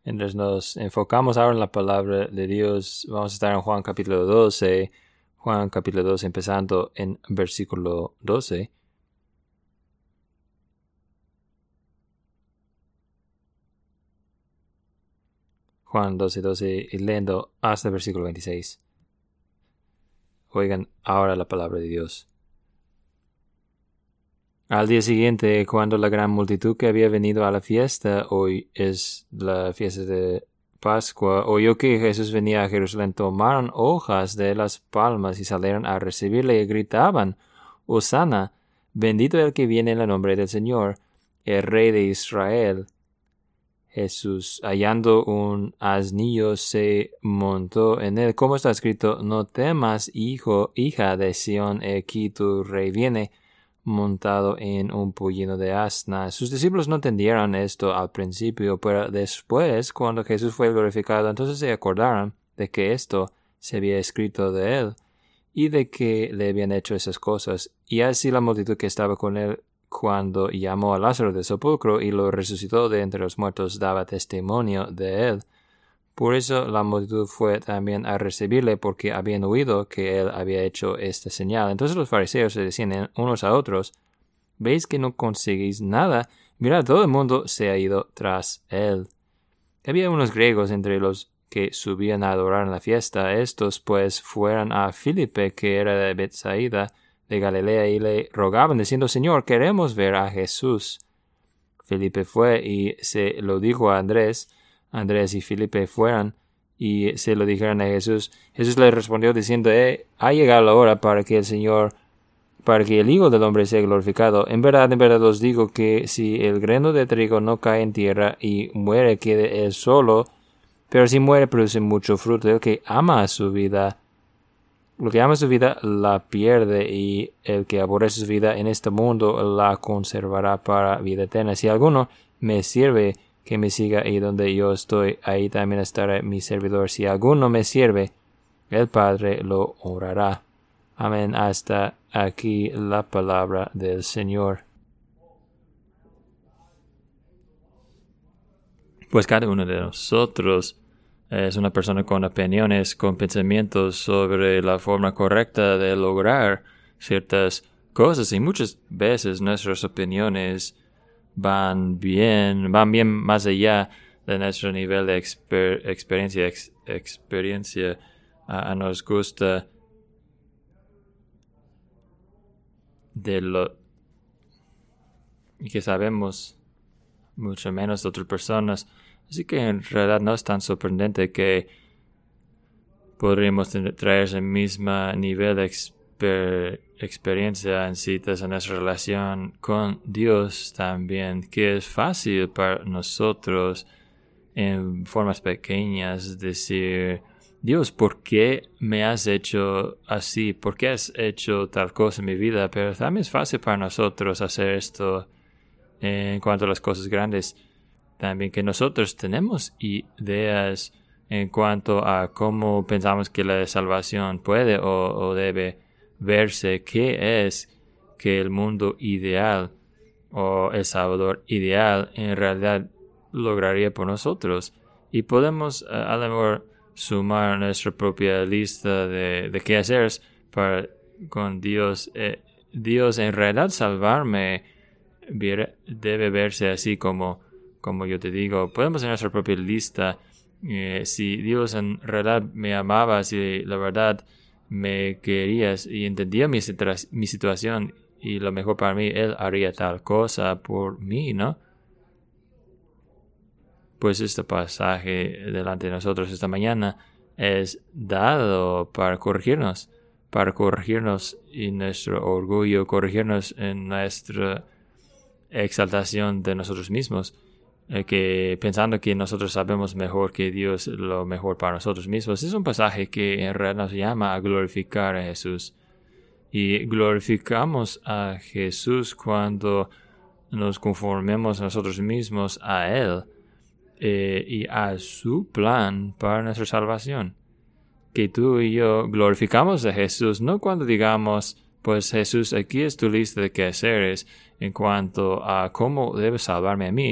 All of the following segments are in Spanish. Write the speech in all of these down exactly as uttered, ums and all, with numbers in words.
Entonces nos enfocamos ahora en la palabra de Dios. Vamos a estar en Juan capítulo doce. Juan capítulo doce empezando en versículo doce. Juan doce, doce y leyendo hasta el versículo veintiséis. Oigan ahora la palabra de Dios. Al día siguiente, cuando la gran multitud que había venido a la fiesta, hoy es la fiesta de Pascua, oyó que Jesús venía a Jerusalén, tomaron hojas de las palmas y salieron a recibirle y gritaban: Hosana, bendito el que viene en el nombre del Señor, el Rey de Israel. Jesús, hallando un asnillo, se montó en él, como está escrito: No temas, hijo, hija de Sión, he aquí tu rey viene, montado en un pollino de asna. Sus discípulos no entendieron esto al principio, pero después, cuando Jesús fue glorificado, entonces se acordaron de que esto se había escrito de él, y de que le habían hecho esas cosas. Y así la multitud que estaba con él cuando llamó a Lázaro del sepulcro y lo resucitó de entre los muertos daba testimonio de él. Por eso la multitud fue también a recibirle, porque habían oído que él había hecho esta señal. Entonces los fariseos se decían unos a otros: ¿Veis que no conseguís nada? Mirad, todo el mundo se ha ido tras él. Había unos griegos entre los que subían a adorar en la fiesta. Estos pues fueron a Filipe, que era de Betsaida de Galilea, y le rogaban diciendo: Señor, queremos ver a Jesús. Filipe fue y se lo dijo a Andrés. Andrés y Filipe fueron y se lo dijeron a Jesús. Jesús le respondió diciendo: eh, ha llegado la hora para que el Señor, para que el Hijo del Hombre sea glorificado. En verdad, en verdad os digo que si el grano de trigo no cae en tierra y muere, quede él solo, pero si muere, produce mucho fruto. El que ama a su vida, lo que ama su vida la pierde, y el que aborrece su vida en este mundo la conservará para vida eterna. Si alguno me sirve, que me siga, y donde yo estoy, ahí también estará mi servidor. Si alguno me sirve, el Padre lo honrará. Amén. Hasta aquí la palabra del Señor. Pues cada uno de nosotros es una persona con opiniones, con pensamientos sobre la forma correcta de lograr ciertas cosas, y muchas veces nuestras opiniones van bien, van bien más allá de nuestro nivel de exper- experiencia. Ex- experiencia uh, nos gusta de lo que sabemos mucho menos de otras personas. Así que en realidad no es tan sorprendente que podríamos traer ese mismo nivel de exper- experiencia en citas en nuestra relación con Dios también, que es fácil para nosotros en formas pequeñas decir: Dios, ¿por qué me has hecho así? ¿Por qué has hecho tal cosa en mi vida? Pero también es fácil para nosotros hacer esto en cuanto a las cosas grandes. También que nosotros tenemos ideas en cuanto a cómo pensamos que la salvación puede o, o debe verse, qué es que el mundo ideal o el Salvador ideal en realidad lograría por nosotros. Y podemos uh, a lo mejor sumar nuestra propia lista de, de qué hacer para con Dios. Eh, Dios en realidad salvarme debe verse así como Como yo te digo, podemos hacer nuestra propia lista. Eh, si Dios en realidad me amaba, si la verdad me querías y entendía mi, situa- mi situación y lo mejor para mí, Él haría tal cosa por mí, ¿no? Pues este pasaje delante de nosotros esta mañana es dado para corregirnos, para corregirnos en nuestro orgullo, corregirnos en nuestra exaltación de nosotros mismos. Eh, que pensando que nosotros sabemos mejor que Dios lo mejor para nosotros mismos. Es un pasaje que en realidad nos llama a glorificar a Jesús. Y glorificamos a Jesús cuando nos conformemos nosotros mismos a Él eh, y a su plan para nuestra salvación. Que tú y yo glorificamos a Jesús no cuando digamos: pues Jesús, aquí es tu lista de quehaceres en cuanto a cómo debes salvarme a mí.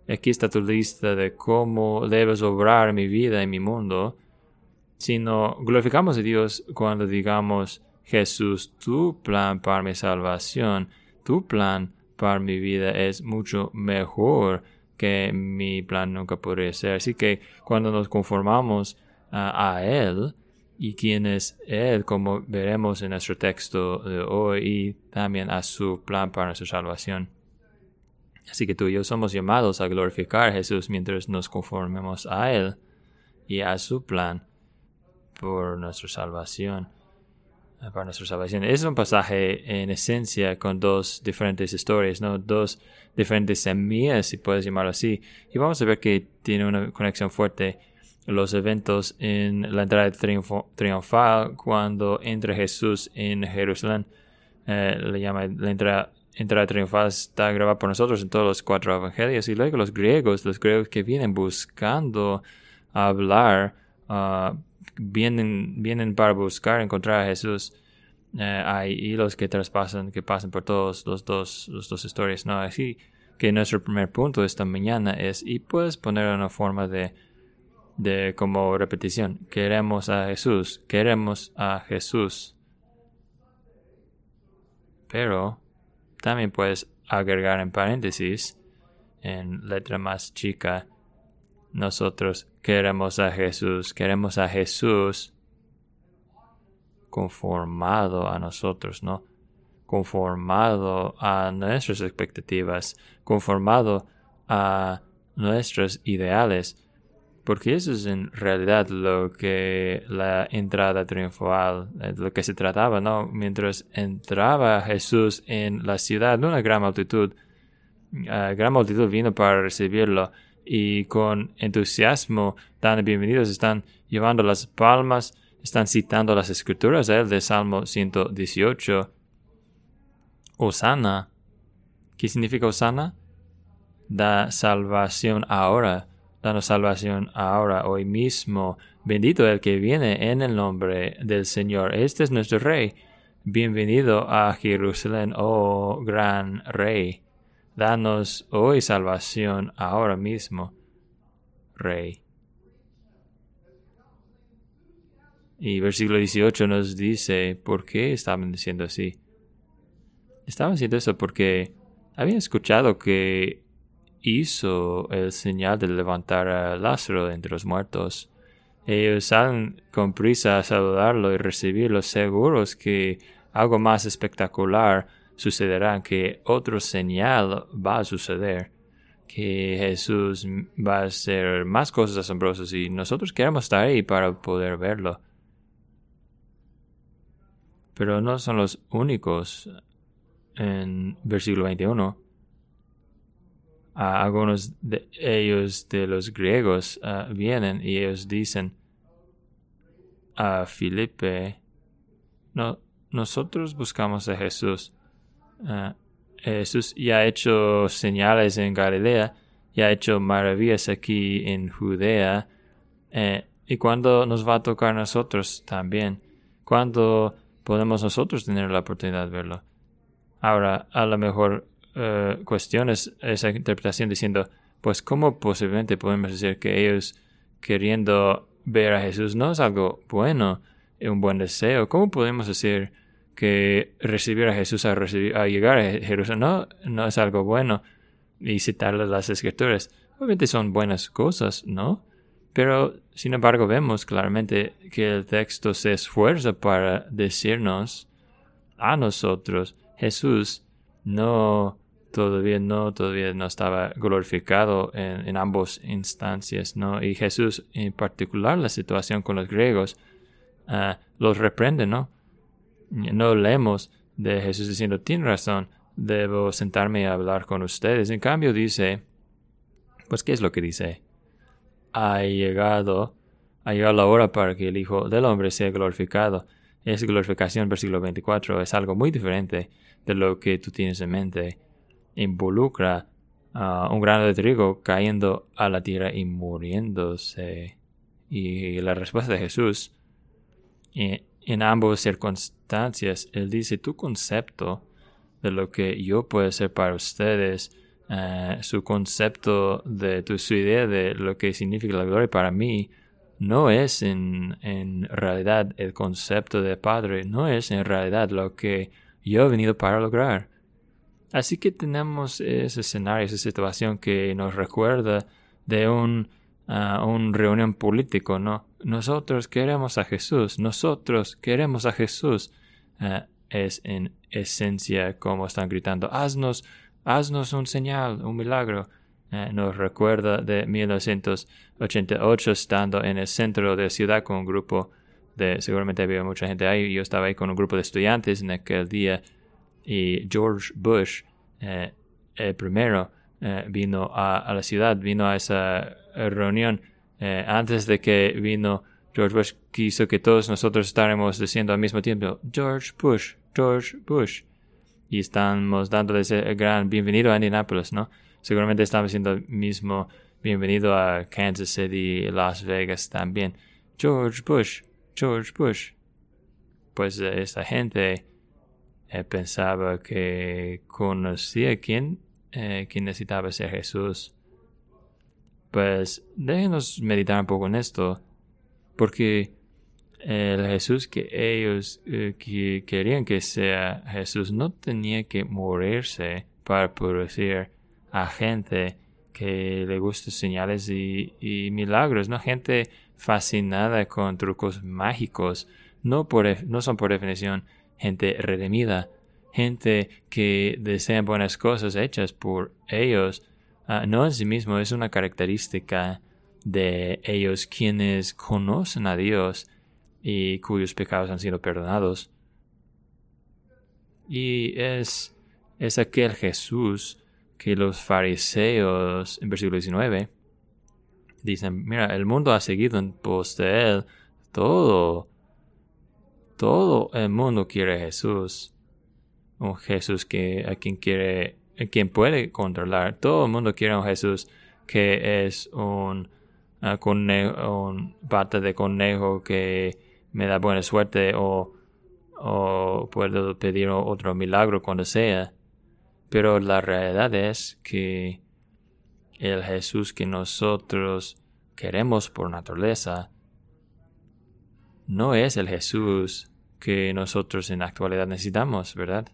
aquí está tu lista de cómo debes obrar mi vida y mi mundo, sino glorificamos a Dios cuando digamos, Jesús, tu plan para mi salvación, tu plan para mi vida es mucho mejor que mi plan nunca podría ser. Así que cuando nos conformamos uh, a Él, y quién es Él, como veremos en nuestro texto de hoy, y también a su plan para nuestra salvación. Así que tú y yo somos llamados a glorificar a Jesús mientras nos conformemos a Él y a su plan por nuestra salvación. Para nuestra salvación. Es un pasaje en esencia con dos diferentes historias, ¿no? Dos diferentes semillas, si puedes llamarlo así. Y vamos a ver que tiene una conexión fuerte. Los eventos en la entrada triunfo, triunfal, cuando entra Jesús en Jerusalén, eh, le llama la entrada, entrada triunfal, está grabada por nosotros en todos los cuatro evangelios. Y luego los griegos, los griegos que vienen buscando hablar, uh, vienen, vienen para buscar encontrar a Jesús. Uh, hay hilos que traspasan, que pasan por todos los dos, los dos historias, ¿no? Así que nuestro primer punto esta mañana es, y puedes poner una forma de de como repetición, queremos a Jesús, queremos a Jesús. Pero también puedes agregar en paréntesis, en letra más chica, nosotros queremos a Jesús, queremos a Jesús conformado a nosotros, ¿no? Conformado a nuestras expectativas, conformado a nuestros ideales. Porque eso es en realidad lo que la entrada triunfal, lo que se trataba, ¿no? Mientras entraba Jesús en la ciudad, una gran multitud, uh, gran multitud vino para recibirlo y con entusiasmo dan bienvenidos, están llevando las palmas, están citando las escrituras a él de Salmo ciento dieciocho. Hosana. ¿Qué significa Hosana? Da salvación ahora. Danos salvación ahora, hoy mismo. Bendito el que viene en el nombre del Señor. Este es nuestro Rey. Bienvenido a Jerusalén, oh gran Rey. Danos hoy salvación ahora mismo, Rey. Y versículo dieciocho nos dice por qué estaban diciendo así. Estaban diciendo eso porque habían escuchado que hizo el señal de levantar a Lázaro entre los muertos. Ellos salen con prisa a saludarlo y recibirlo, seguros que algo más espectacular sucederá, que otro señal va a suceder, que Jesús va a hacer más cosas asombrosas y nosotros queremos estar ahí para poder verlo. Pero no son los únicos. En versículo veintiuno. Uh, algunos de ellos, de los griegos, uh, vienen y ellos dicen a Filipe, no, nosotros buscamos a Jesús. Uh, Jesús ya ha hecho señales en Galilea, ya ha hecho maravillas aquí en Judea. Eh, ¿Y cuándo nos va a tocar a nosotros también? ¿Cuándo podemos nosotros tener la oportunidad de verlo? Ahora, a lo mejor Uh, cuestiones esa interpretación diciendo, pues cómo posiblemente podemos decir que ellos queriendo ver a Jesús no es algo bueno, un buen deseo. ¿Cómo podemos decir que recibir a Jesús a, recibir, a llegar a Jerusalén no, no es algo bueno? Y citarle las escrituras, obviamente son buenas cosas, ¿no? Pero sin embargo vemos claramente que el texto se esfuerza para decirnos a nosotros, Jesús no todavía no todavía no estaba glorificado en, en ambas instancias, ¿no? Y Jesús, en particular la situación con los griegos, uh, los reprende, ¿no? No leemos de Jesús diciendo, tiene razón, debo sentarme a hablar con ustedes. En cambio dice, pues ¿qué es lo que dice? Ha llegado, ha llegado la hora para que el Hijo del Hombre sea glorificado. Esa glorificación, versículo veinticuatro, es algo muy diferente de lo que tú tienes en mente. Involucra uh, un grano de trigo cayendo a la tierra y muriéndose. Y la respuesta de Jesús, en, en ambas circunstancias, Él dice, tu concepto de lo que yo puedo hacer para ustedes uh, su concepto de tu, su idea de lo que significa la gloria para mí no es en, en realidad el concepto de Padre, no es en realidad lo que yo he venido para lograr. Así que tenemos ese escenario, esa situación que nos recuerda de un, uh, un reunión político, ¿no? Nosotros queremos a Jesús, nosotros queremos a Jesús. Uh, es en esencia como están gritando, haznos, haznos un señal, un milagro. Uh, nos recuerda de mil novecientos ochenta y ocho estando en el centro de la ciudad con un grupo de, seguramente había mucha gente ahí, yo estaba ahí con un grupo de estudiantes en aquel día. Y George Bush, eh, el primero, eh, vino a, a la ciudad, vino a esa reunión. Eh, antes de que vino George Bush, quiso que todos nosotros estáramos diciendo al mismo tiempo, George Bush, George Bush. Y estamos dándoles el gran bienvenido a Indianapolis, ¿no? Seguramente estamos haciendo el mismo bienvenido a Kansas City, Las Vegas también. George Bush, George Bush. Pues eh, esa gente... Eh, pensaba que conocía quién, eh, quién necesitaba ser Jesús. Pues déjenos meditar un poco en esto, porque el Jesús que ellos eh, que querían que sea Jesús no tenía que morirse para producir a gente que le gusten señales y, y milagros, no gente fascinada con trucos mágicos, no, por, no son por definición gente redimida, gente que desean buenas cosas hechas por ellos. Uh, no en sí mismo es una característica de ellos quienes conocen a Dios y cuyos pecados han sido perdonados. Y es, es aquel Jesús que los fariseos, en versículo diecinueve, dicen, mira, el mundo ha seguido en pos de él, todo Todo el mundo quiere a Jesús, un Jesús que a quien quiere, a quien puede controlar. Todo el mundo quiere a un Jesús que es un, uh, conejo, un pata de conejo que me da buena suerte o, o puedo pedir otro milagro cuando sea. Pero la realidad es que el Jesús que nosotros queremos por naturaleza no es el Jesús que nosotros en la actualidad necesitamos, ¿verdad?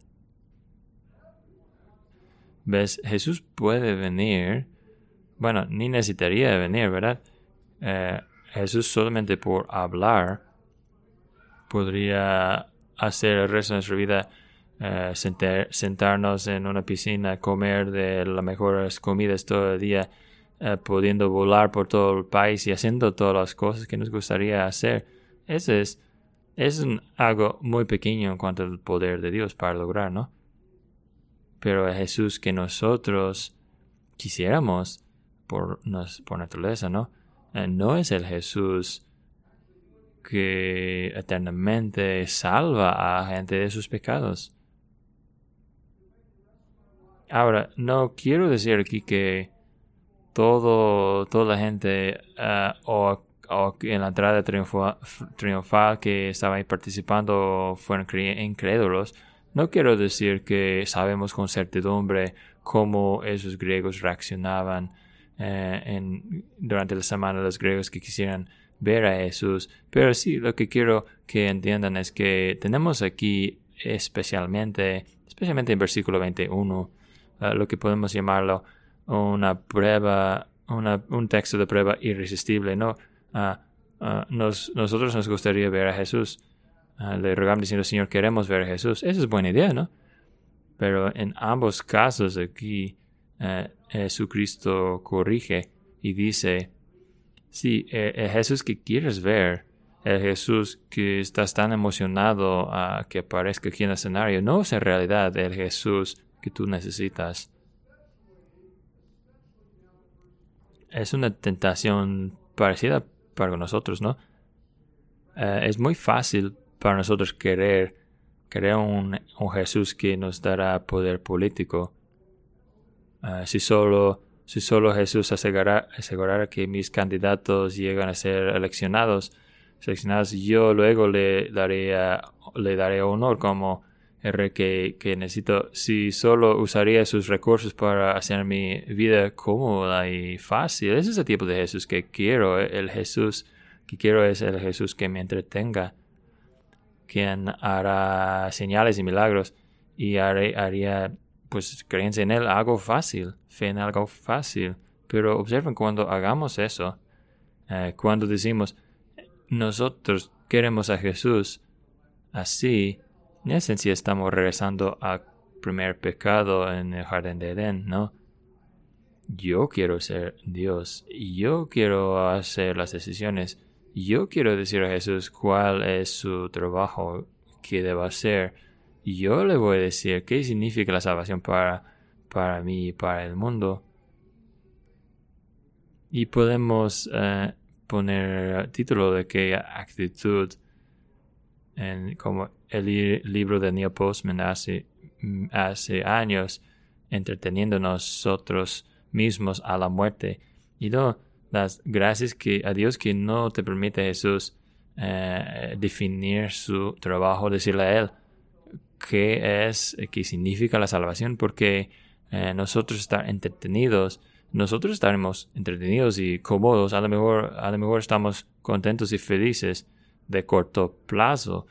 ¿Ves? Jesús puede venir, bueno, ni necesitaría venir, ¿verdad? Eh, Jesús solamente por hablar podría hacer el resto de nuestra vida, eh, sentar, sentarnos en una piscina, comer de las mejores comidas todo el día, eh, pudiendo volar por todo el país y haciendo todas las cosas que nos gustaría hacer. Ese es, es un, algo muy pequeño en cuanto al poder de Dios para lograr, ¿no? Pero el Jesús que nosotros quisiéramos por, nos, por naturaleza, ¿no? Eh, no es el Jesús que eternamente salva a gente de sus pecados. Ahora, no quiero decir aquí que todo, toda la gente uh, o o en la entrada triunfal, triunfal que estaba ahí participando fueron incrédulos. No quiero decir que sabemos con certidumbre cómo esos griegos reaccionaban eh, en, durante la semana, los griegos que quisieran ver a Jesús, pero sí, lo que quiero que entiendan es que tenemos aquí especialmente, especialmente en versículo veintiuno, uh, lo que podemos llamarlo una prueba, una, un texto de prueba irresistible, ¿no? Uh, uh, nos, nosotros nos gustaría ver a Jesús. Uh, le rogamos diciendo, Señor, queremos ver a Jesús. Esa es buena idea, ¿no? Pero en ambos casos aquí, uh, Jesucristo corrige y dice, sí, el, el Jesús que quieres ver, el Jesús que estás tan emocionado uh, que aparezca aquí en el escenario, no es en realidad el Jesús que tú necesitas. Es una tentación parecida para nosotros, ¿no? Uh, es muy fácil para nosotros querer, querer un, un Jesús que nos dará poder político. Uh, si solo, si solo Jesús asegurara, asegurara que mis candidatos llegan a ser eleccionados, seleccionados, yo luego le daría, le daré honor como el rey que, que necesito, si solo usaría sus recursos para hacer mi vida cómoda y fácil. Ese es el tipo de Jesús que quiero. El Jesús que quiero es el Jesús que me entretenga, quien hará señales y milagros y haré, haría, pues, creencia en él, algo fácil, fe en algo fácil. Pero observen cuando hagamos eso, eh, cuando decimos, nosotros queremos a Jesús así, en esencia estamos regresando al primer pecado en el jardín de Edén, ¿no? Yo quiero ser Dios, yo quiero hacer las decisiones, yo quiero decir a Jesús cuál es su trabajo que debo hacer. Yo le voy a decir qué significa la salvación para, para mí y para el mundo. Y podemos eh, poner título de qué actitud, en, como el li- libro de Neil Postman hace, hace años, entreteniendo nosotros mismos a la muerte. Y no, las gracias que a Dios que no te permite, Jesús, eh, definir su trabajo, decirle a Él qué es, qué significa la salvación, porque eh, nosotros estar entretenidos, nosotros estaremos entretenidos y cómodos, a lo mejor, a lo mejor estamos contentos y felices de corto plazo,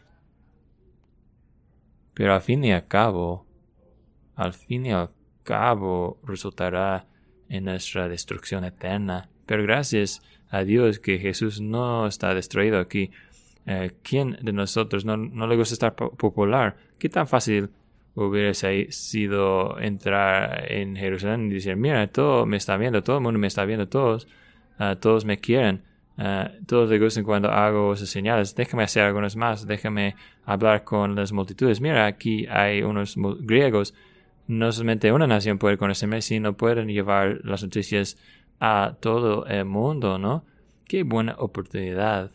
pero al fin y al cabo, al fin y al cabo resultará en nuestra destrucción eterna. Pero gracias a Dios que Jesús no está destruido aquí. Eh, ¿Quién de nosotros no, no le gusta estar po- popular? ¿Qué tan fácil hubiera sido entrar en Jerusalén y decir, mira, todo me está viendo, todo el mundo me está viendo, todos, uh, todos me quieren, uh, todos les gustan cuando hago esas señales, déjame hacer algunas más, déjame hablar con las multitudes. Mira, aquí hay unos griegos, no solamente una nación puede conocerme, sino pueden llevar las noticias a todo el mundo, ¿no? Qué buena oportunidad.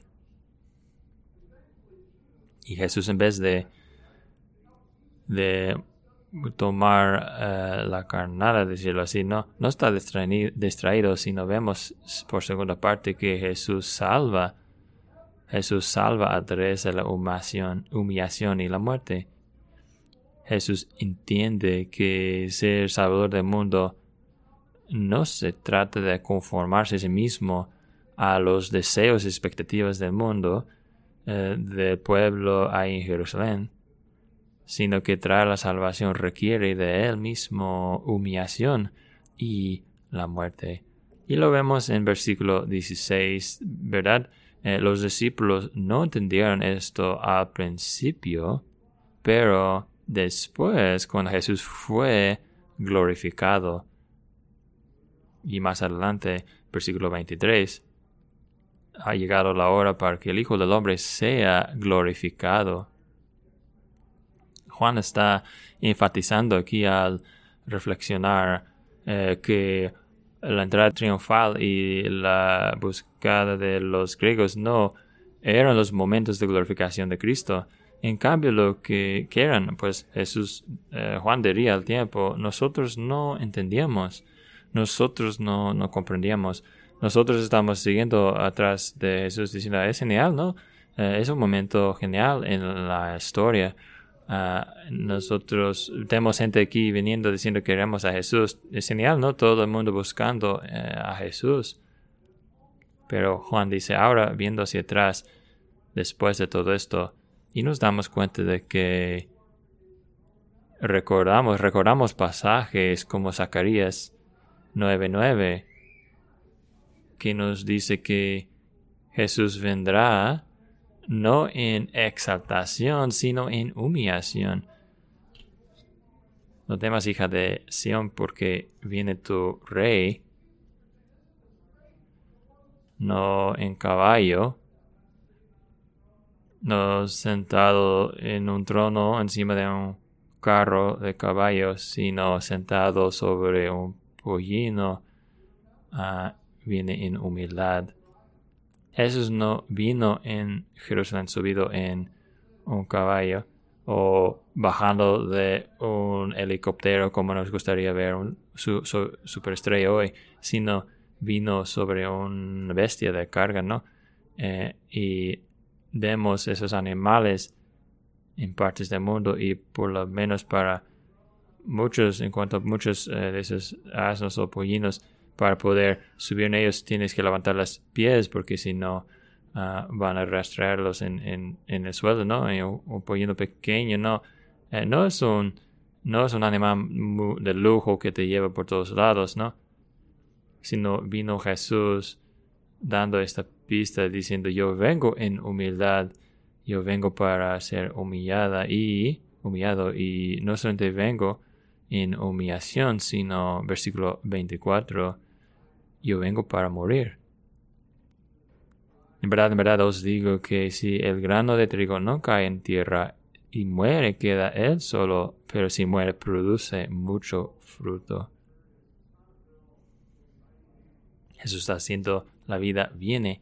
Y Jesús, en vez de de tomar uh, la carnada, decirlo así, no, no está distraído, distraído, sino vemos por segunda parte que Jesús salva, Jesús salva a través de la humillación, humillación y la muerte. Jesús entiende que ser salvador del mundo no se trata de conformarse a sí mismo a los deseos y expectativas del mundo, uh, del pueblo ahí en Jerusalén, sino que traer la salvación requiere de él mismo humillación y la muerte. Y lo vemos en versículo dieciséis, ¿verdad? Eh, los discípulos no entendieron esto al principio, pero después, cuando Jesús fue glorificado, y más adelante, versículo veintitrés, ha llegado la hora para que el Hijo del Hombre sea glorificado. Juan está enfatizando aquí al reflexionar eh, que la entrada triunfal y la búsqueda de los griegos no eran los momentos de glorificación de Cristo. En cambio, lo que, que eran, pues Jesús, eh, Juan diría al tiempo, nosotros no entendíamos, nosotros no, no comprendíamos, nosotros estamos siguiendo atrás de Jesús diciendo, es genial, ¿no? Eh, es un momento genial en la historia. Uh, nosotros tenemos gente aquí viniendo diciendo que queremos a Jesús. Es genial, ¿no? Todo el mundo buscando eh, a Jesús. Pero Juan dice, ahora viendo hacia atrás, después de todo esto, y nos damos cuenta de que recordamos, recordamos pasajes como Zacarías nueve nueve, que nos dice que Jesús vendrá no en exaltación, sino en humillación. No temas, hija de Sión, porque viene tu rey, no en caballo, no sentado en un trono encima de un carro de caballos, sino sentado sobre un pollino, uh, viene en humildad. Jesús no vino en Jerusalén subido en un caballo o bajando de un helicóptero como nos gustaría ver un su, su, superestrella hoy, sino vino sobre una bestia de carga, ¿no? Eh, y vemos esos animales en partes del mundo, y por lo menos para muchos, en cuanto a muchos eh, de esos asnos o pollinos, para poder subir en ellos tienes que levantar los pies, porque si no uh, van a arrastrarlos en, en, en el suelo, ¿no? Y un, un pollino pequeño, no, eh, no es un no es un animal de lujo que te lleva por todos lados, ¿no? Sino vino Jesús dando esta pista diciendo: yo vengo en humildad, yo vengo para ser humillada y humillado, y no solamente vengo en humillación, sino, versículo veinticuatro, yo vengo para morir. En verdad, en verdad os digo que si el grano de trigo no cae en tierra y muere, queda él solo, pero si muere, produce mucho fruto. Jesús está haciendo la vida viene.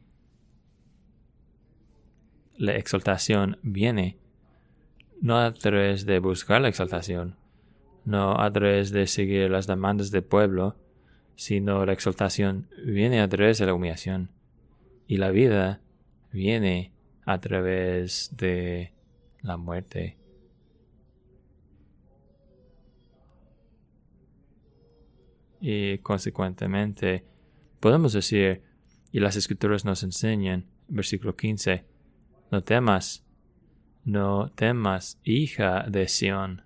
La exaltación viene. No a través de buscar la exaltación, no a través de seguir las demandas del pueblo, sino la exaltación viene a través de la humillación. Y la vida viene a través de la muerte. Y consecuentemente, podemos decir, y las Escrituras nos enseñan, versículo quince, no temas, no temas, hija de Sión.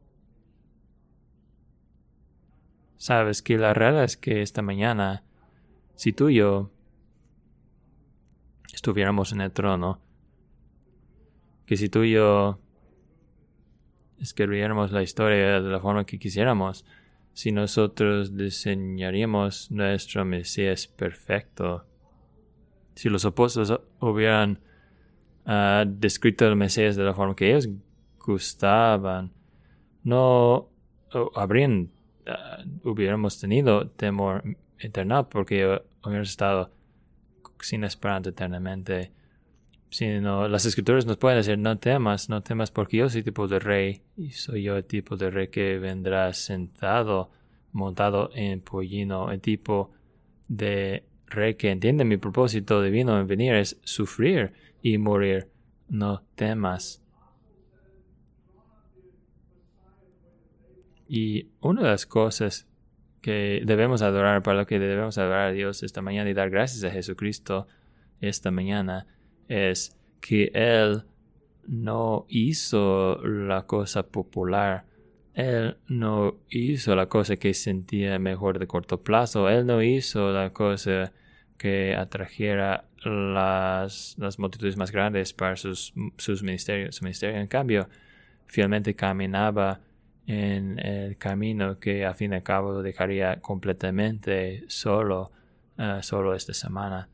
Sabes que la realidad es que esta mañana, si tú y yo estuviéramos en el trono, que si tú y yo escribiéramos la historia de la forma que quisiéramos, si nosotros diseñaríamos nuestro Mesías perfecto, si los apóstoles hubieran uh, descrito el Mesías de la forma que ellos gustaban, no uh, habrían, uh, hubiéramos tenido temor eterno, porque hubiéramos estado sin esperanza eternamente. Sino las Escrituras nos pueden decir: no temas, no temas, porque yo soy tipo de rey, y soy yo el tipo de rey que vendrá sentado, montado en pollino. El tipo de rey que entiende mi propósito divino en venir es sufrir y morir. No temas. Y una de las cosas que debemos adorar, para lo que debemos adorar a Dios esta mañana y dar gracias a Jesucristo esta mañana, es que Él no hizo la cosa popular. Él no hizo la cosa que sentía mejor de corto plazo. Él no hizo la cosa que atrajera las, las multitudes más grandes para sus, sus ministerios, su ministerio. En cambio, fielmente caminaba en el camino que a fin de cabo lo dejaría completamente solo, uh, solo esta semana.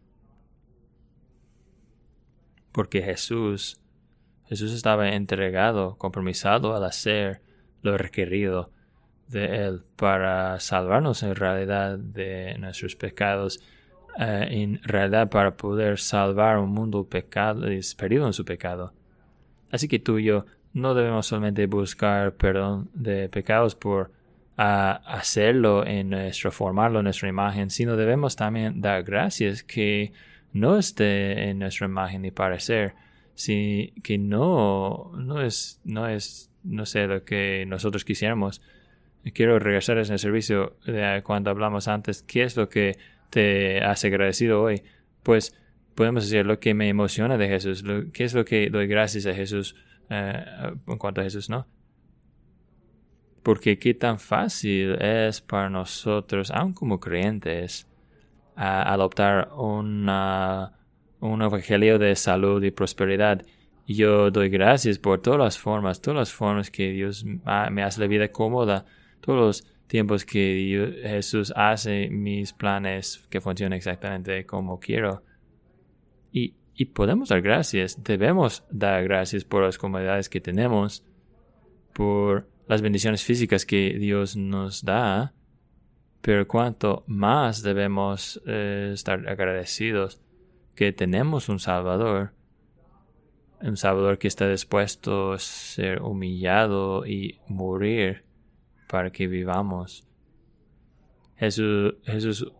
Porque Jesús, Jesús estaba entregado, compromisado al hacer lo requerido de Él para salvarnos en realidad de nuestros pecados, uh, en realidad para poder salvar un mundo pecado, perdido en su pecado. Así que tú y yo no debemos solamente buscar perdón de pecados por uh, hacerlo en nuestro, formarlo en nuestra imagen, sino debemos también dar gracias que no esté en nuestra imagen ni parecer, si, que no, no es, no es, no sé, lo que nosotros quisiéramos. Quiero regresar a ese servicio de cuando hablamos antes, ¿qué es lo que te hace agradecido hoy? Pues podemos decir lo que me emociona de Jesús, lo, ¿qué es lo que doy gracias a Jesús eh, en cuanto a Jesús, no? Porque qué tan fácil es para nosotros, aun como creyentes, a adoptar una, un evangelio de salud y prosperidad. Yo doy gracias por todas las formas, todas las formas que Dios me hace la vida cómoda, todos los tiempos que Dios, Jesús hace mis planes que funcionen exactamente como quiero. Y, y podemos dar gracias, debemos dar gracias por las comodidades que tenemos, por las bendiciones físicas que Dios nos da. Pero cuanto más debemos eh, estar agradecidos que tenemos un Salvador, un Salvador que está dispuesto a ser humillado y morir para que vivamos. Jesús, Jesús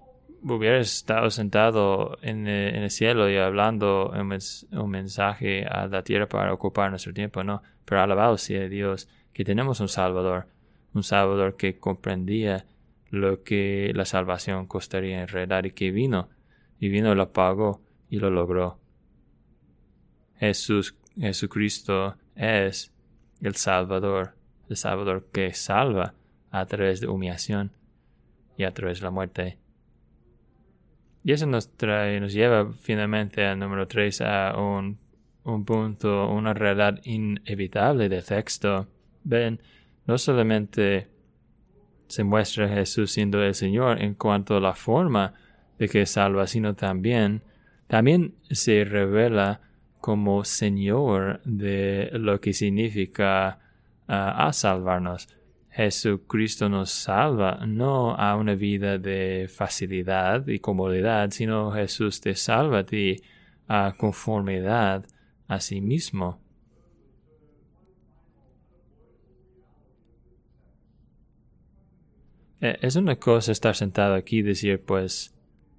hubiera estado sentado en el, en el cielo y hablando un, mens un mensaje a la tierra para ocupar nuestro tiempo, no. Pero alabado sea Dios que tenemos un Salvador, un Salvador que comprendía lo que la salvación costaría en realidad y que vino, y vino, lo pagó y lo logró. Jesús, Jesucristo es el Salvador, el Salvador que salva a través de humillación y a través de la muerte. Y eso nos trae, nos lleva finalmente al número tres, a un, un punto, una realidad inevitable del texto. Ven, no solamente se muestra a Jesús siendo el Señor en cuanto a la forma de que salva, sino también, también se revela como Señor de lo que significa uh, a salvarnos. Jesucristo nos salva no a una vida de facilidad y comodidad, sino Jesús te salva a ti a conformidad a sí mismo. Es una cosa estar sentado aquí y decir, pues,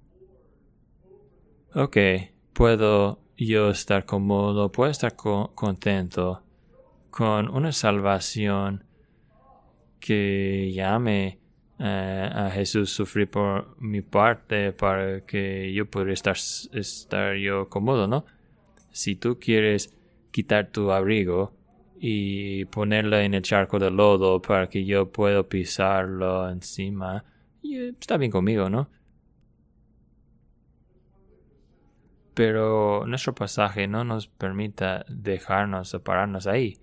ok, puedo yo estar cómodo, puedo estar co- contento con una salvación que llame eh, a Jesús sufrir por mi parte para que yo pueda estar, estar yo cómodo, ¿no? Si tú quieres quitar tu abrigo y ponerlo en el charco de lodo para que yo pueda pisarlo encima, y está bien conmigo, ¿no? Pero nuestro pasaje no nos permita dejarnos o pararnos ahí.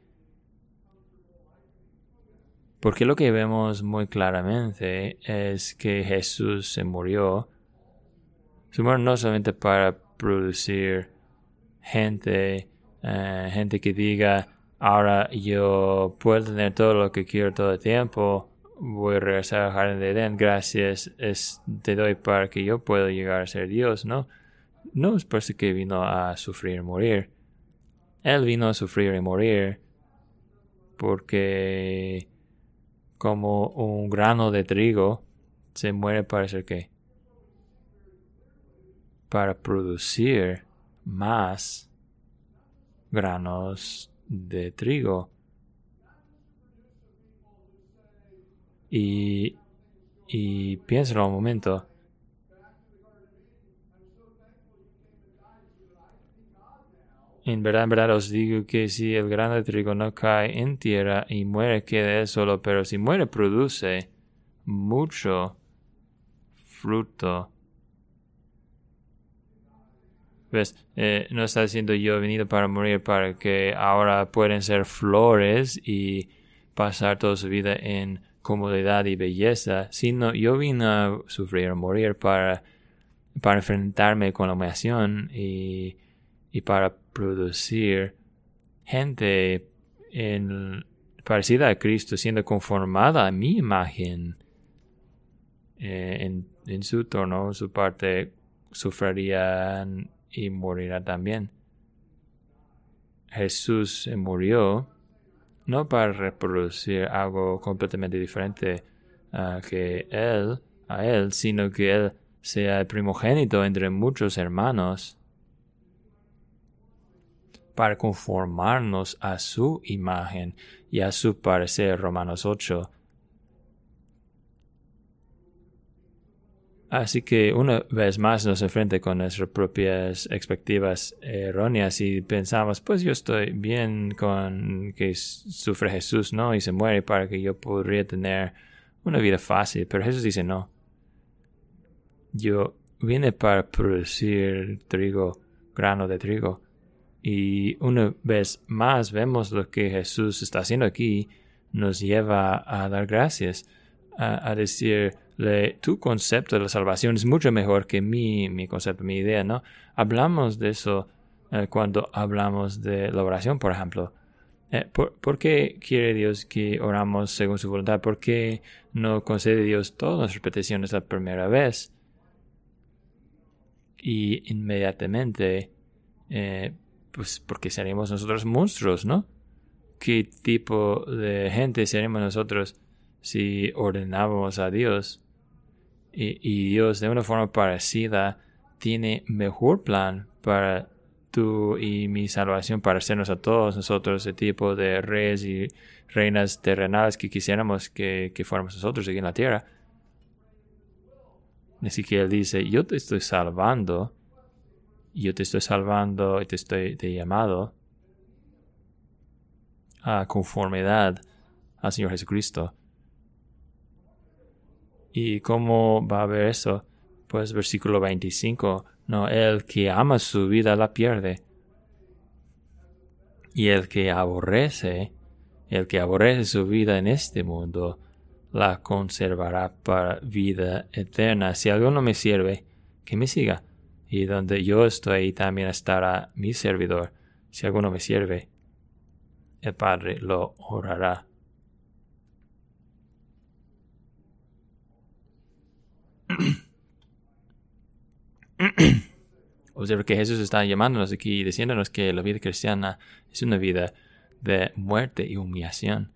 Porque lo que vemos muy claramente es que Jesús se murió. Se murió no solamente para producir gente, eh, gente que diga, ahora yo puedo tener todo lo que quiero todo el tiempo, voy a regresar al jardín de Edén, gracias, es, te doy para que yo pueda llegar a ser Dios, ¿no? No es por eso que vino a sufrir y morir. Él vino a sufrir y morir porque como un grano de trigo se muere para hacer qué? Para producir más granos de trigo. Y, y piénsalo un momento. En verdad, en verdad os digo que si el grano de trigo no cae en tierra y muere, queda él solo, pero si muere, produce mucho fruto. ¿Ves? Eh, no está diciendo yo he venido para morir para que ahora pueden ser flores y pasar toda su vida en comodidad y belleza, sino yo vine a sufrir o morir para, para enfrentarme con la humillación y, y para producir gente en, parecida a Cristo, siendo conformada a mi imagen. Eh, en, en su torno, su parte, sufrirían y morirá también. Jesús murió no para reproducir algo completamente diferente uh, que él, a él, sino que él sea el primogénito entre muchos hermanos para conformarnos a su imagen y a su parecer. Romanos ocho. Así que una vez más nos enfrenta con nuestras propias expectativas erróneas y pensamos, pues yo estoy bien con que sufre Jesús, ¿no? Y se muere para que yo podría tener una vida fácil. Pero Jesús dice, no. Yo vine para producir trigo, grano de trigo. Y una vez más vemos lo que Jesús está haciendo aquí, nos lleva a dar gracias, a, a decir, tu concepto de la salvación es mucho mejor que mi, mi concepto, mi idea, ¿no? Hablamos de eso eh, cuando hablamos de la oración, por ejemplo. Eh, ¿por, ¿Por qué quiere Dios que oramos según su voluntad? ¿Por qué no concede Dios todas nuestras peticiones la primera vez? Y inmediatamente, eh, pues porque seríamos nosotros monstruos, ¿no? ¿Qué tipo de gente seríamos nosotros si ordenábamos a Dios Y, y Dios, de una forma parecida, tiene mejor plan para tú y mi salvación, para hacernos a todos nosotros el tipo de reyes y reinas terrenales que quisiéramos que, que fuéramos nosotros aquí en la tierra. Así que Él dice, yo te estoy salvando, yo te estoy salvando y te estoy te he llamado a conformidad al Señor Jesucristo. ¿Y cómo va a haber eso? Pues versículo veinticinco, no, el que ama su vida la pierde. Y el que aborrece, el que aborrece su vida en este mundo, la conservará para vida eterna. Si alguno me sirve, que me siga. Y donde yo estoy, también estará mi servidor. Si alguno me sirve, el Padre lo honrará. Observa que Jesús está llamándonos aquí y diciéndonos que la vida cristiana es una vida de muerte y humillación.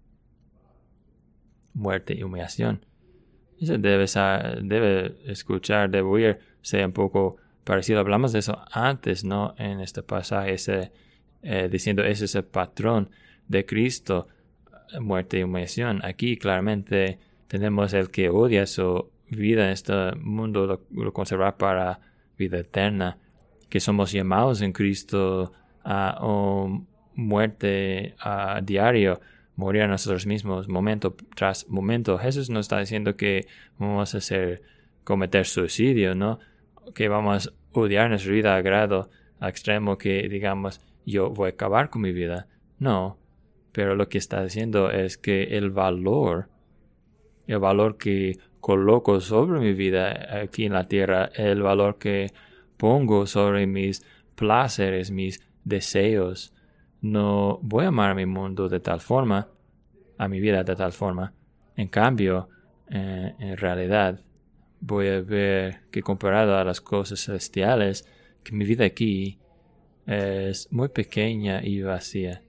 Muerte y humillación. Eso debe, debe escuchar, debe oír, sea un poco parecido. Hablamos de eso antes, ¿no? En este pasaje, ese, eh, diciendo ese es el patrón de Cristo, muerte y humillación. Aquí claramente tenemos el que odia su vida en este mundo, lo, lo conservará para vida eterna, que somos llamados en Cristo a um, muerte a diario, morir a nosotros mismos, momento tras momento. Jesús nos está diciendo que vamos a hacer, cometer suicidio, ¿no? Que vamos a odiar nuestra vida a grado, a extremo que digamos, yo voy a acabar con mi vida. No, pero lo que está diciendo es que el valor, el valor que coloco sobre mi vida aquí en la tierra, el valor que pongo sobre mis placeres, mis deseos, no voy a amar a mi mundo de tal forma, a mi vida de tal forma. En cambio, eh, en realidad, voy a ver que comparado a las cosas celestiales, que mi vida aquí es muy pequeña y vacía.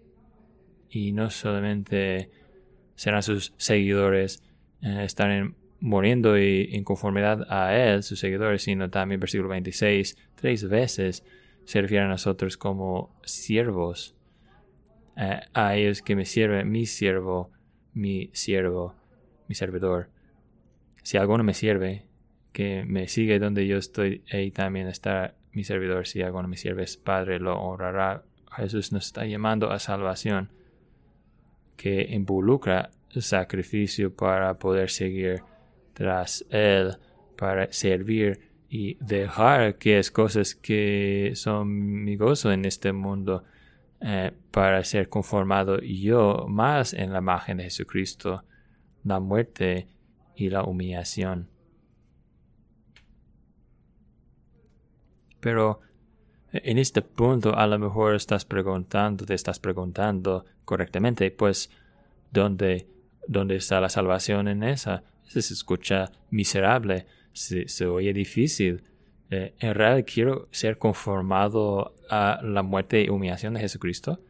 Y no solamente serán sus seguidores, eh, estarán muriendo y en conformidad a Él, sus seguidores, sino también, versículo veintiséis, tres veces se refiere a nosotros como siervos. Eh, a ellos que me sirven, mi siervo, mi siervo, mi servidor. Si alguno me sirve, que me sigue donde yo estoy, ahí también está mi servidor. Si alguno me sirve, es Padre, lo honrará. Jesús nos está llamando a salvación, que involucra sacrificio para poder seguir tras Él, para servir y dejar aquellas cosas que son mi gozo en este mundo, eh, para ser conformado yo más en la imagen de Jesucristo, la muerte y la humillación. Pero en este punto a lo mejor estás preguntando, te estás preguntando correctamente, pues, ¿dónde, dónde está la salvación en esa? Se escucha miserable, se, se oye difícil. Eh, ¿En realidad quiero ser conformado a la muerte y humillación de Jesucristo?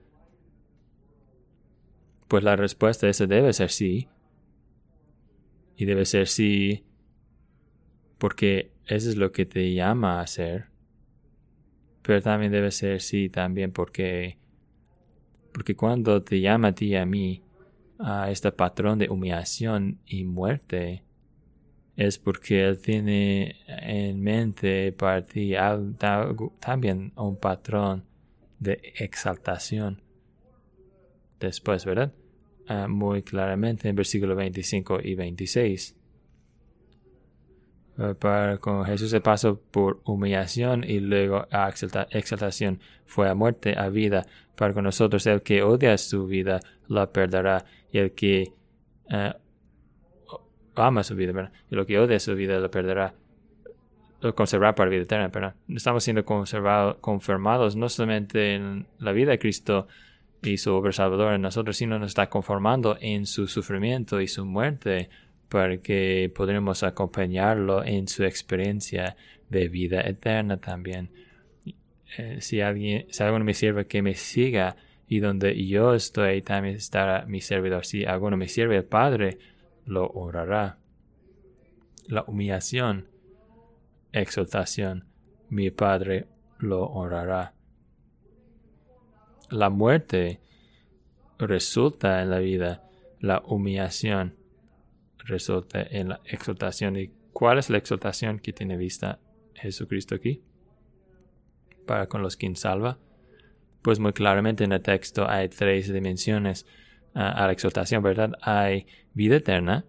Pues la respuesta a esa debe ser sí. Y debe ser sí porque eso es lo que te llama a hacer. Pero también debe ser sí también porque, porque cuando te llama a ti y a mí a este patrón de humillación y muerte, es porque Él tiene en mente para ti también un patrón de exaltación. Después, ¿verdad? Uh, muy claramente en versículos veinticinco y veintiséis. Uh, para con Jesús se pasó por humillación y luego a exalta, exaltación. Fue a muerte, a vida. Para con nosotros el que odia su vida la perderá. Y el que uh, ama su vida, ¿verdad? Y lo que odia su vida lo perderá. Lo conservará para vida eterna, ¿verdad? Estamos siendo conservados, confirmados no solamente en la vida de Cristo y su obra salvadora en nosotros, sino nos está conformando en su sufrimiento y su muerte para que podremos acompañarlo en su experiencia de vida eterna también. Eh, si alguien, si alguno me sirve, que me siga, y donde yo estoy también estará mi servidor. Si alguno me sirve, el Padre lo honrará. La humillación, exaltación, mi Padre lo honrará. La muerte resulta en la vida, la humillación resulta en la exaltación. ¿Y cuál es la exaltación que tiene vista Jesucristo aquí? Para con los quien salva. Pues muy claramente en el texto hay tres dimensiones uh, a la exaltación, ¿verdad? Hay vida eterna,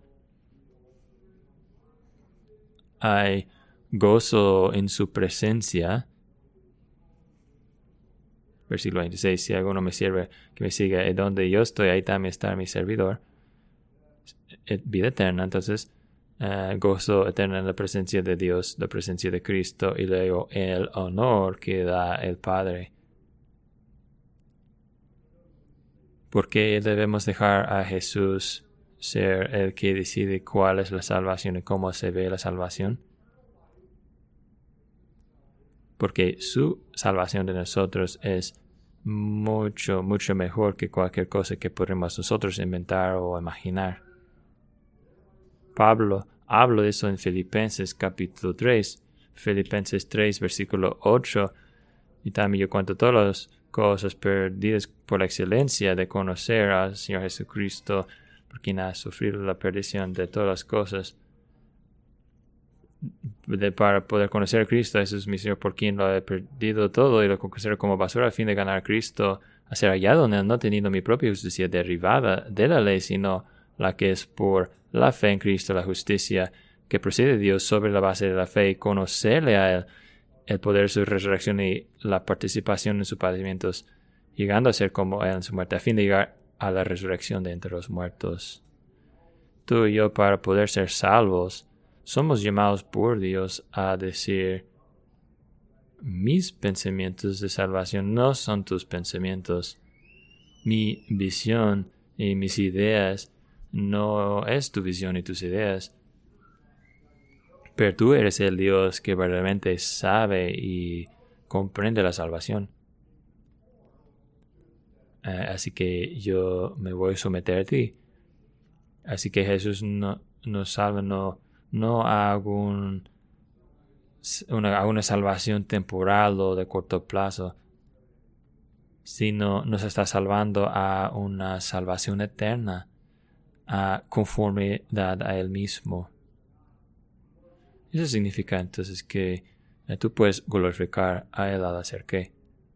hay gozo en su presencia. Versículo veintiséis, si alguno me sirve, que me siga, y donde yo estoy, ahí también está mi servidor. Vida eterna, entonces, uh, gozo eterno en la presencia de Dios, la presencia de Cristo, y luego el honor que da el Padre. ¿Por qué debemos dejar a Jesús ser el que decide cuál es la salvación y cómo se ve la salvación? Porque su salvación de nosotros es mucho, mucho mejor que cualquier cosa que podemos nosotros inventar o imaginar. Pablo habla de eso en Filipenses capítulo tres, Filipenses tres, versículo ocho, y también yo cuento todas las cosas perdidas por la excelencia de conocer al Señor Jesucristo, por quien ha sufrido la perdición de todas las cosas. De, para poder conocer a Cristo, Jesús mi Señor, por quien lo he perdido todo y lo considero como basura a fin de ganar a Cristo, a ser hallado en él, no teniendo mi propia justicia derivada de la ley, sino la que es por la fe en Cristo, la justicia que procede de Dios sobre la base de la fe, y conocerle a él, el poder de su resurrección y la participación en sus padecimientos, llegando a ser como él en su muerte, a fin de llegar a la resurrección de entre los muertos. Tú y yo, para poder ser salvos, somos llamados por Dios a decir: mis pensamientos de salvación no son tus pensamientos. Mi visión y mis ideas no es tu visión y tus ideas. Pero tú eres el Dios que verdaderamente sabe y comprende la salvación. Uh, así que yo me voy a someter a ti. Así que Jesús no, nos salva no, no a, algún, una, a una salvación temporal o de corto plazo, sino nos está salvando a una salvación eterna, a conformidad a Él mismo. Eso significa entonces que eh, tú puedes glorificar a Él al hacer qué.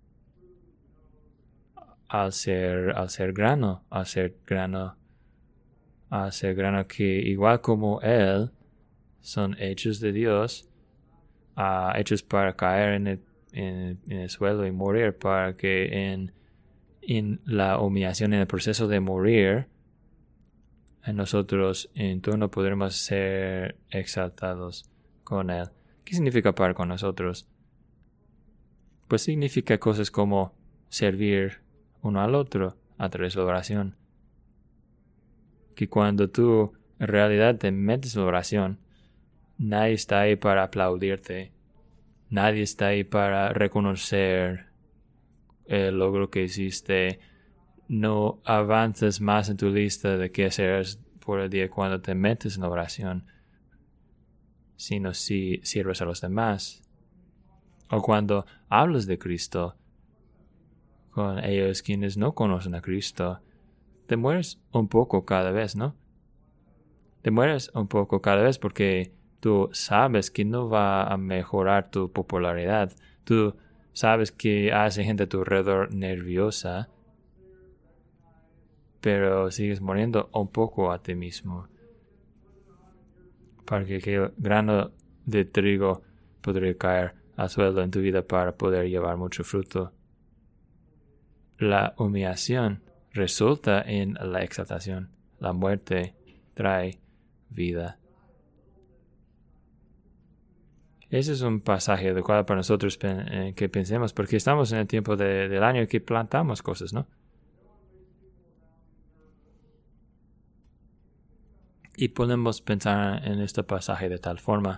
Al ser, al ser grano, al ser grano, al ser grano que igual como Él son hechos de Dios, uh, hechos para caer en el, en, en el suelo y morir, para que en, en la humillación, en el proceso de morir, en nosotros en turno podremos ser exaltados con Él. ¿Qué significa par con nosotros? Pues significa cosas como servir uno al otro a través de la oración. Que cuando tú en realidad te metes en la oración, nadie está ahí para aplaudirte. Nadie está ahí para reconocer el logro que hiciste. No avanzas más en tu lista de qué hacer por el día cuando te metes en la oración, sino si sirves a los demás. O cuando hablas de Cristo con ellos quienes no conocen a Cristo, te mueres un poco cada vez, ¿no? Te mueres un poco cada vez porque tú sabes que no va a mejorar tu popularidad. Tú sabes que hace gente a tu alrededor nerviosa, pero sigues muriendo un poco a ti mismo. Para que el grano de trigo podría caer al suelo en tu vida para poder llevar mucho fruto. La humillación resulta en la exaltación. La muerte trae vida. Ese es un pasaje adecuado para nosotros eh, que pensemos, porque estamos en el tiempo de, del año que plantamos cosas, ¿no? Y podemos pensar en este pasaje de tal forma.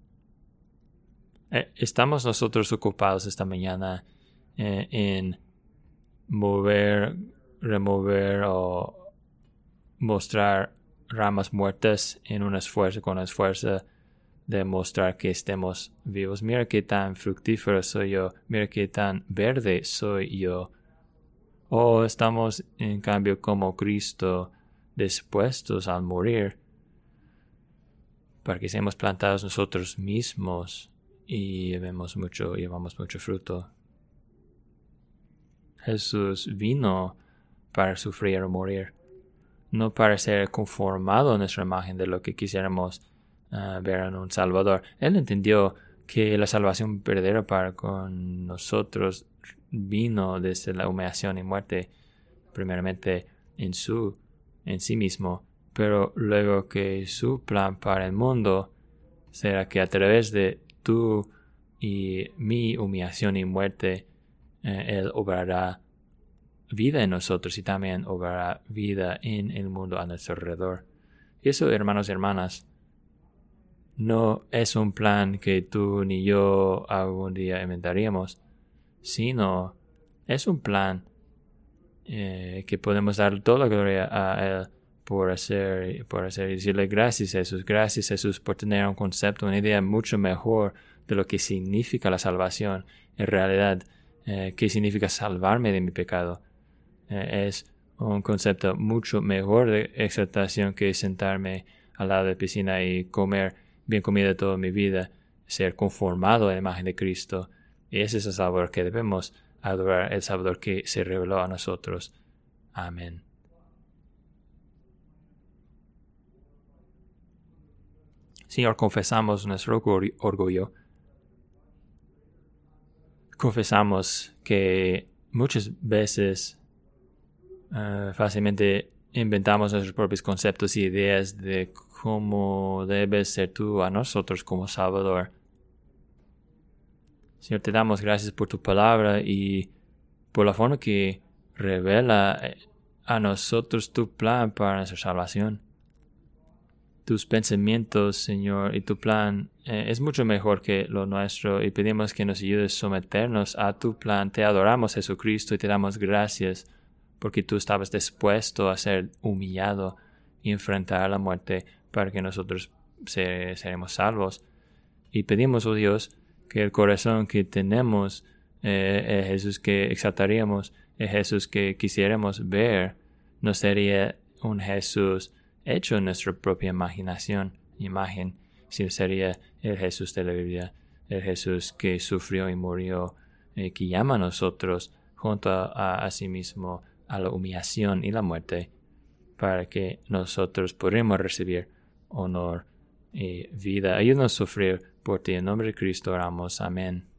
Eh, estamos nosotros ocupados esta mañana eh, en mover, remover o mostrar ramas muertas en un esfuerzo con esfuerzo demostrar que estemos vivos. Mira qué tan fructífero soy yo. Mira qué tan verde soy yo. O estamos, en cambio, como Cristo, dispuestos al morir para que seamos plantados nosotros mismos y llevemos mucho, llevamos mucho fruto. Jesús vino para sufrir o morir, no para ser conformado a nuestra imagen de lo que quisiéramos uh, ver en un Salvador. Él entendió que la salvación verdadera para con nosotros vino desde la humillación y muerte, primeramente en su, en sí mismo, pero luego que su plan para el mundo será que a través de tu y mi humillación y muerte, eh, Él obrará vida en nosotros y también obrará vida en el mundo a nuestro alrededor. Y eso, hermanos y hermanas, no es un plan que tú ni yo algún día inventaríamos, sino es un plan eh, que podemos dar toda la gloria a Él por hacer, por hacer y decirle gracias Jesús, gracias Jesús por tener un concepto, una idea mucho mejor de lo que significa la salvación. En realidad, eh, ¿qué significa salvarme de mi pecado? Eh, es un concepto mucho mejor de exaltación que sentarme al lado de la piscina y comer bien comida toda mi vida, ser conformado a la imagen de Cristo. Y ese es el Salvador que debemos adorar, el Salvador que se reveló a nosotros. Amén. Señor, confesamos nuestro orgullo. Confesamos que muchas veces uh, fácilmente inventamos nuestros propios conceptos y ideas de cómo debes ser tú a nosotros como Salvador. Señor, te damos gracias por tu palabra y por la forma que revela a nosotros tu plan para nuestra salvación. Tus pensamientos, Señor, y tu plan eh, es mucho mejor que lo nuestro y pedimos que nos ayudes a someternos a tu plan. Te adoramos, Jesucristo, y te damos gracias porque tú estabas dispuesto a ser humillado y enfrentar la muerte para que nosotros se, seremos salvos. Y pedimos, oh Dios, que el corazón que tenemos eh, es Jesús que exaltaríamos, es Jesús que quisiéramos ver, no sería un Jesús hecho en nuestra propia imaginación, imagen, si sería el Jesús de la Biblia, el Jesús que sufrió y murió, eh, que llama a nosotros junto a, a sí mismo a la humillación y la muerte, para que nosotros podamos recibir honor y vida. Ayúdanos a sufrir por ti. En nombre de Cristo oramos. Amén.